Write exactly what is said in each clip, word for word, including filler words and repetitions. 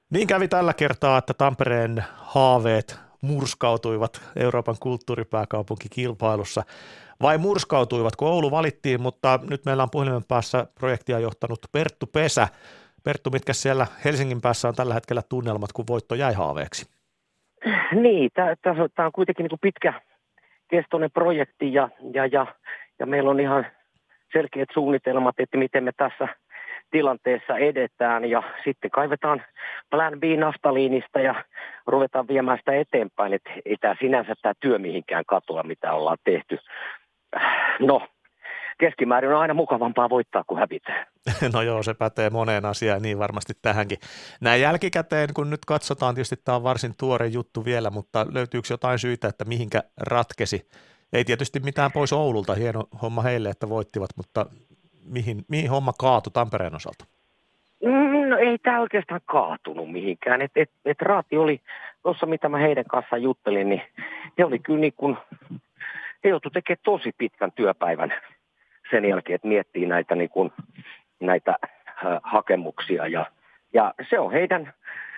Niin kävi tällä kertaa, että Tampereen haaveet murskautuivat Euroopan kulttuuripääkaupunkikilpailussa. Vai murskautuivatko? Oulu valittiin, mutta nyt meillä on puhelimen päässä projektia johtanut Perttu Pesä. Perttu, mitkä siellä Helsingin päässä on tällä hetkellä tunnelmat, kun voitto jäi haaveeksi? Niin, tämä on kuitenkin niin kuin pitkäkestoinen projekti ja, ja, ja, ja meillä on ihan selkeät suunnitelmat, että miten me tässä tilanteessa edetään ja sitten kaivetaan plan B naftaliinista ja ruvetaan viemään sitä eteenpäin, että ei tämä sinänsä tämä työ mihinkään katoa, mitä ollaan tehty. No, keskimäärin on aina mukavampaa voittaa kuin hävitä. No joo, se pätee moneen asiaan, niin varmasti tähänkin. Näin jälkikäteen, kun nyt katsotaan, tietysti tämä on varsin tuore juttu vielä, mutta löytyykö jotain syitä, että mihinkä ratkesi? Ei tietysti mitään pois Oululta, hieno homma heille, että voittivat, mutta mihin, mihin homma kaatui Tampereen osalta? No ei tämä oikeastaan kaatunut mihinkään. Et, et, et Raati oli, tuossa mitä mä heidän kanssaan juttelin, niin he oli kyllä niin kuin, he joutui tekemään tosi pitkän työpäivän sen jälkeen, että miettii näitä, niin kuin, näitä äh, hakemuksia. Ja, ja se on heidän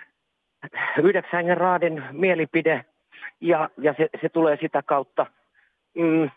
yhdeksän raadin mielipide ja, ja se, se tulee sitä kautta. Mm,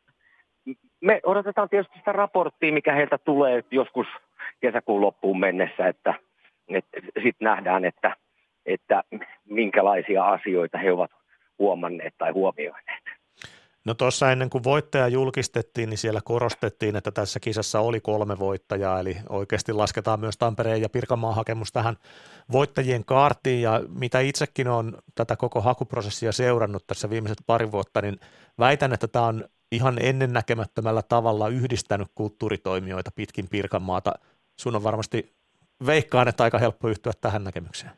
me odotetaan tietysti sitä raporttia, mikä heiltä tulee joskus kesäkuun loppuun mennessä, että, että sitten nähdään, että, että minkälaisia asioita he ovat huomanneet tai huomioineet. No tuossa ennen kuin voittaja julkistettiin, niin siellä korostettiin, että tässä kisassa oli kolme voittajaa, eli oikeasti lasketaan myös Tampereen ja Pirkanmaan hakemus tähän voittajien kaartiin, ja mitä itsekin on tätä koko hakuprosessia seurannut tässä viimeiset pari vuotta, niin väitän, että tämä on ihan ennennäkemättömällä tavalla yhdistänyt kulttuuritoimijoita pitkin Pirkanmaata. Sun on varmasti veikkaan, että aika helppo yhtyä tähän näkemykseen.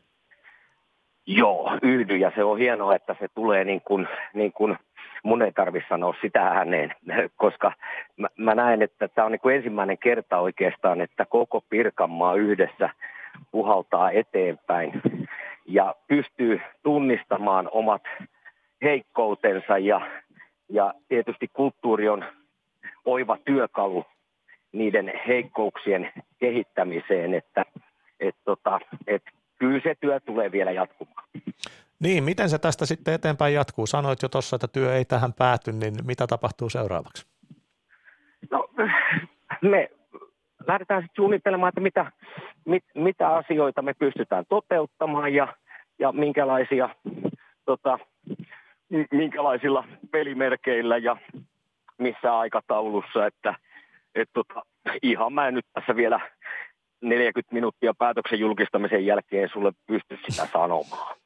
Joo, yhdy, ja se on hienoa, että se tulee niin kuin, niin kuin mun ei tarvitse sanoa sitä ääneen, koska mä, mä näen, että tämä on niin kuin ensimmäinen kerta oikeastaan, että koko Pirkanmaa yhdessä puhaltaa eteenpäin ja pystyy tunnistamaan omat heikkoutensa ja, ja tietysti kulttuuri on oiva työkalu niiden heikkouksien kehittämiseen, että et, tota, et, kyllä se työ tulee vielä jatkumaan. Niin, miten se tästä sitten eteenpäin jatkuu? Sanoit jo tuossa, että työ ei tähän pääty, niin mitä tapahtuu seuraavaksi? No, me lähdetään sitten suunnittelemaan, että mitä, mit, mitä asioita me pystytään toteuttamaan ja, ja minkälaisia, tota, minkälaisilla pelimerkeillä ja missä aikataulussa. Että, et, tota, ihan mä en nyt tässä vielä neljäkymmentä minuuttia päätöksen julkistamisen jälkeen sulle pysty sitä sanomaan.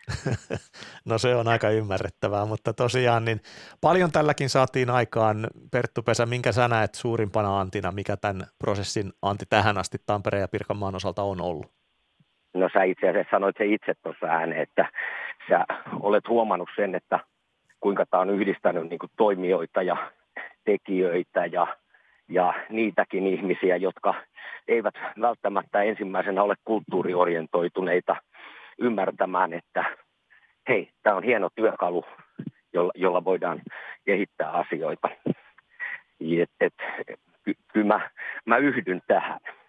No se on aika ymmärrettävää, mutta tosiaan niin paljon tälläkin saatiin aikaan. Perttu Pesä, minkä sä näet suurimpana antina, mikä tämän prosessin anti tähän asti Tampereen ja Pirkanmaan osalta on ollut? No sä itse asiassa sanoit se itse tuossa ääneen, että sä olet huomannut sen, että kuinka tämä on yhdistänyt niin kuin toimijoita ja tekijöitä ja, ja niitäkin ihmisiä, jotka eivät välttämättä ensimmäisenä ole kulttuuriorientoituneita ymmärtämään, että hei, tämä on hieno työkalu, jolla, jolla voidaan kehittää asioita. Et, et, ky, kyllä mä, mä yhdyn tähän.